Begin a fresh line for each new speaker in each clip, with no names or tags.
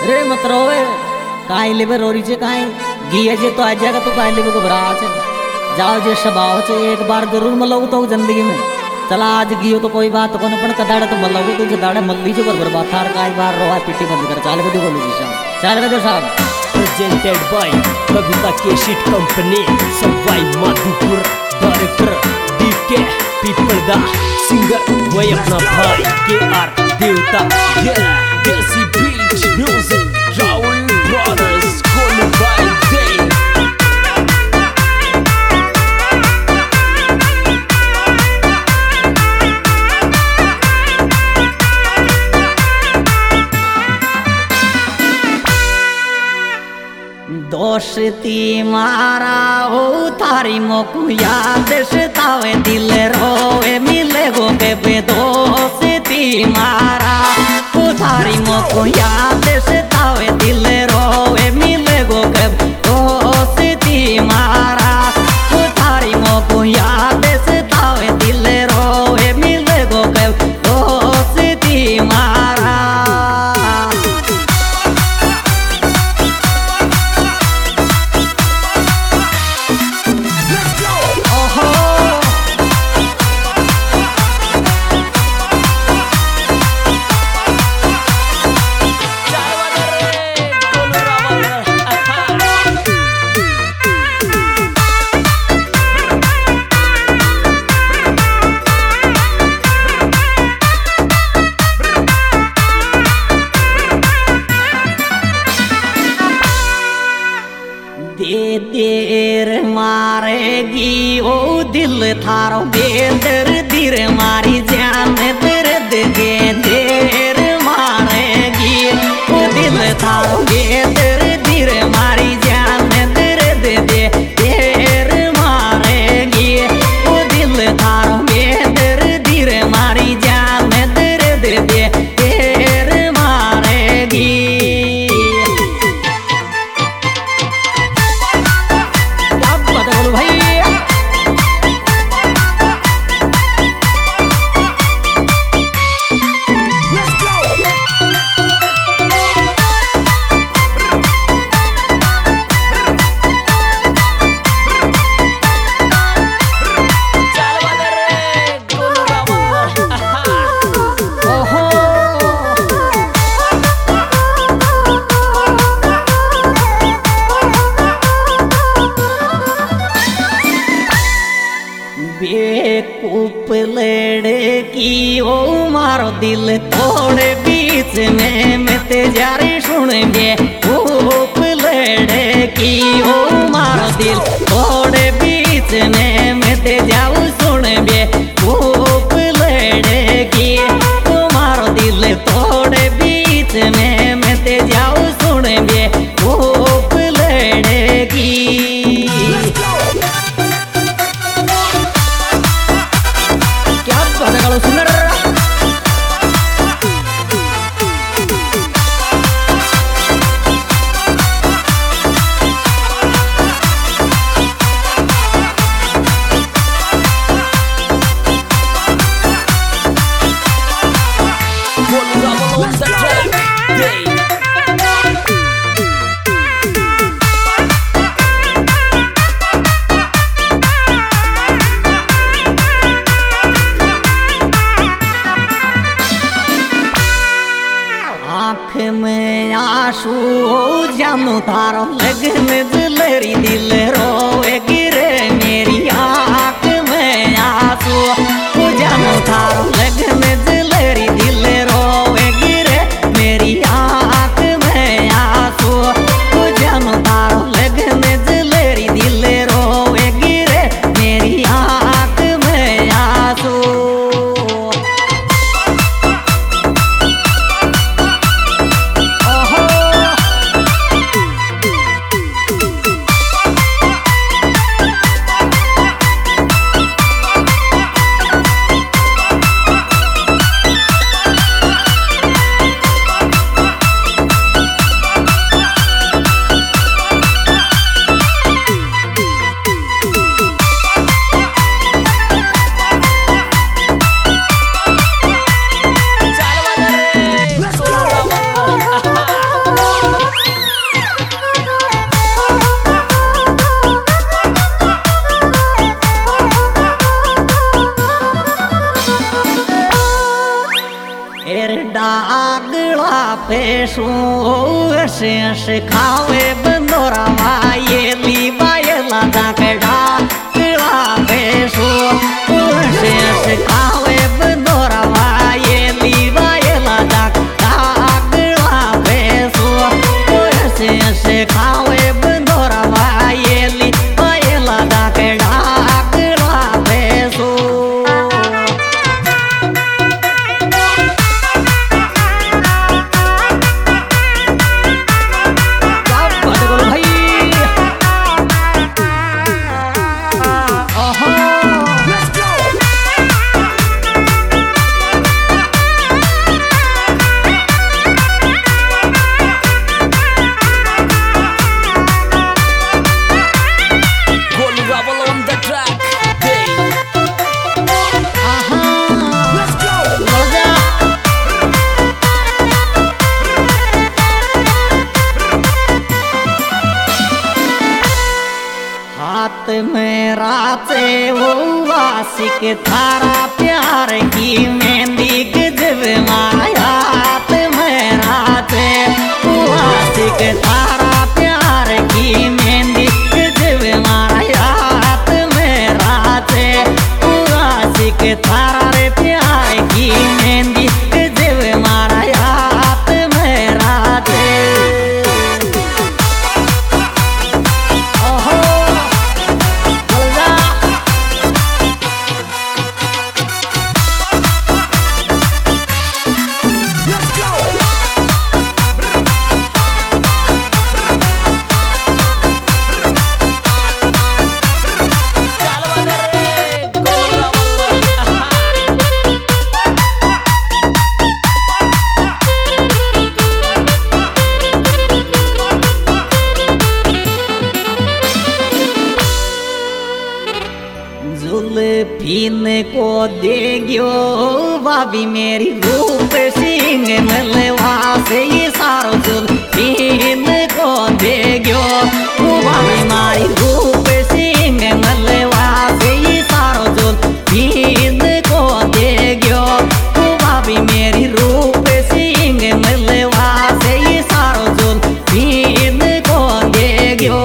रे मत रोवे काई लेबे रोरी छे काई गिये जे तो आ जाएगा तो काई लेबे घबरा छे जाओ जे स्वभाव छे एक बार जरूर मलऊ तो जिंदगी में चला आज गियो तो कोई बात कोन पण कदाड़े तो मलऊ तो जदाड़े मल्ली छे बरबर बात थार काई बार रोवा पिट्टी बंद कर चाल बदे बोलू जी साहब चाल बदे साहब
presented by Kavita cassette company Sawai Madhopur director DK पीपल दा सिंगर वही अपना भाई केआर देवता देसी बीच म्यूजिक राहुल ब्रदर्स कोल बाय डे
दोस्ती मारा हो थारी मोकू याद सतावे दिल रोवे मिले गो के दोस्ती मारा हो थारी मोकू याद सतावे दिल रोवे मिले गो के दोस्ती मारा हो थारी मोकू याद सतावे दिल रोवे मिले गो के दोस्ती मारा देर मारेगी ओ दिल थारो बेदर दिर मारी जान दर्द दे देर मारेगी ओ दिल थारो बेदर दिर मारी जान दर्द दे देर मारेगी ओ दिल थारो बेदर दिर मारी जान दर्द दे देर मारेगी बेकूफ लड़की ओ मारो दिल तोड़े बीच में मैं तेजारी सुन बेकूफ लड़की ओ मारो दिल तोड़े बीच में मैं तेजाऊ सुन बेकूफ लड़की ओ मारो दिल तोड़े बीच में मैं तेजाऊ सुन बेकूफ लड़की kalau suner आँख में आंसू हो जानू थारो लगन दिलरी दिल रोए गिरे मेरी आँख में आंसू हो जानू थारो लगन दिलरी दिल रोए गिरे मेरी आँख में आंसू हो जानू थारो लगन दिलरी दिल रोए गिरे मेरी आँख में आंसू पेशू असे असे खावे बंदोरा वायेली बायला दाकडा किळा पेशू असे असे खावे बंदोरा वायेली बायला दाकडा किळा पेशू असे असे खावे बंदोरा वायेली बायला दाकडा किळा पेशू हाथ में राचे वो वासिक थारा प्यार की मेहंदी गजब माया हाथ में राचे वो वासिक थारा प्यार की मेहंदी गजब माया हाथ में राचे वो वासिक थारा रे प्यार की मेहंदी गजब माया हाथ में राचे जुल्फीन को देग्यो भाभी मेरी रूप सिंह मलवा से ये सारो जुल्फीन को देग्यो भाभी मारी रूप सिंह मलवा से ये सारो जुल्फीन को देग्यो भाभी मेरी रूप सिंह मलवा से ये सारो जुल्फीन को देग्यो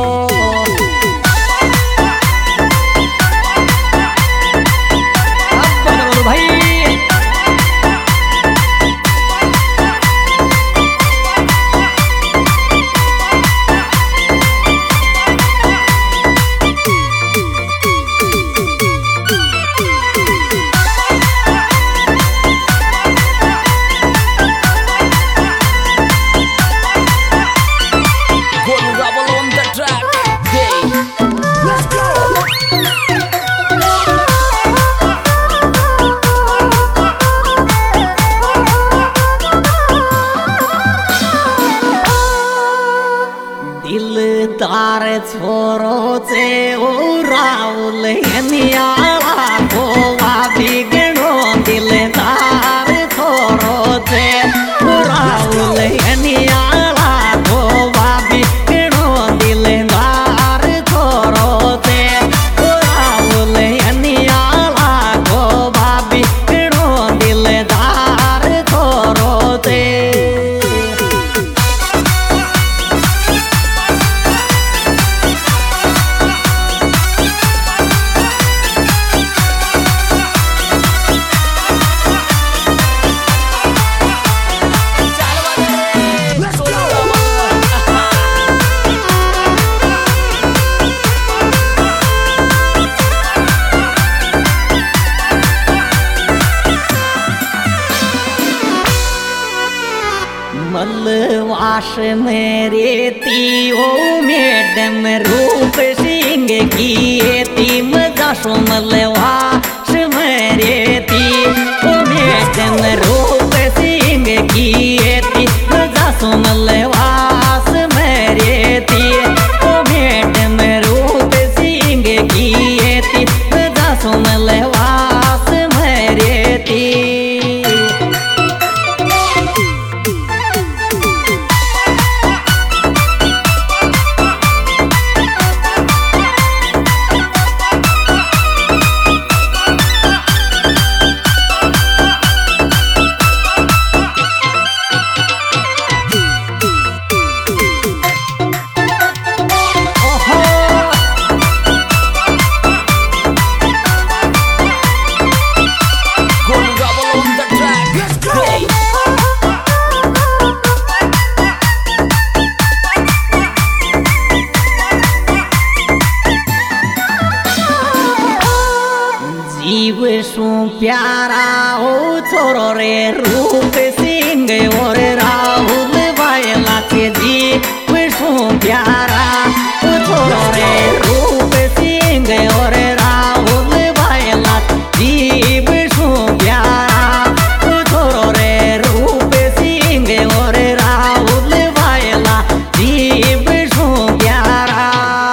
दिलदार छोरो से ओ राहुल हनियाला गोवा बिगड़ो दिलदार छोरो से ओ राहुल हनियाला गोवा बिगड़ो दिलदार छोरो से ओ राहुल हनियाला गोवा बिगड़ो दिलदार छोरो से मलवास मेरे तीओ मैडम रूप सिंह की ती मजासो मलवास मेरे ती ओ मैडम रूप सिंह की ती मजासो मलवास मेरे ती ओ मैडम रूप सिंह की ती मजासो मलवास मेरे ती प्यारा हो छोरो रे रूप सिंह और राहुल वायला के जी विष्णु प्यारा हो छोरो रे रूप सिंह और राहुल वायला जी विष्णु प्यारा हो छोरो रे रूप सिंह और राहुल वायला जी विष्णु प्यारा।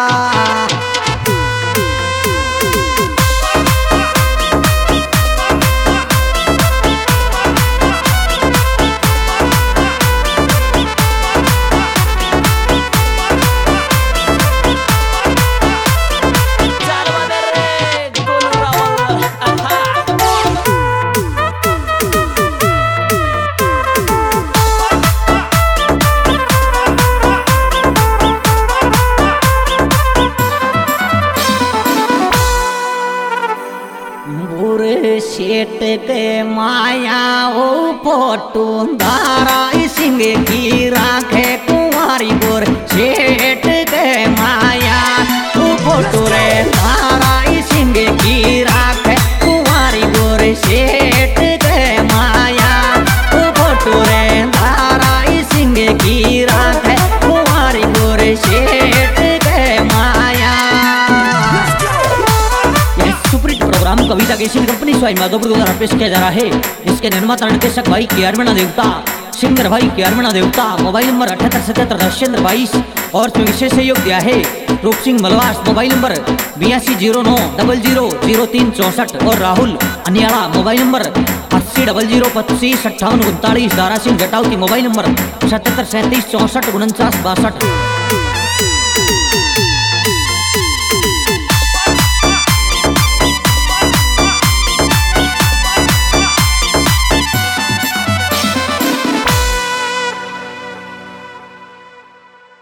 शेट के माया हो फोटो धारा सिंह की राखे कुंवारी गोर शेट के माया हो फोटो रे धारा सिंह की राखे कुंवारी गोर शेट के माया हो फोटो रे धारा सिंह की राखे कुंवारी गोर शेट के माया। Superhit programme Kavita cassette company Sawai Madhopur द्वारा पेश किया जा रहा है। इसके निर्माता निर्देशक भाई के आर मीणा देवता, सिंगर भाई के आर मीणा देवता। मोबाइल नंबर 7877 और इसमें विशेष सहयोग दिया है रूप सिंह मलवास। मोबाइल नंबर 8209000364 और Rahul अनियाला। Mobile number 8000255839। Dara Singh जटावती। Mobile number 7737344962।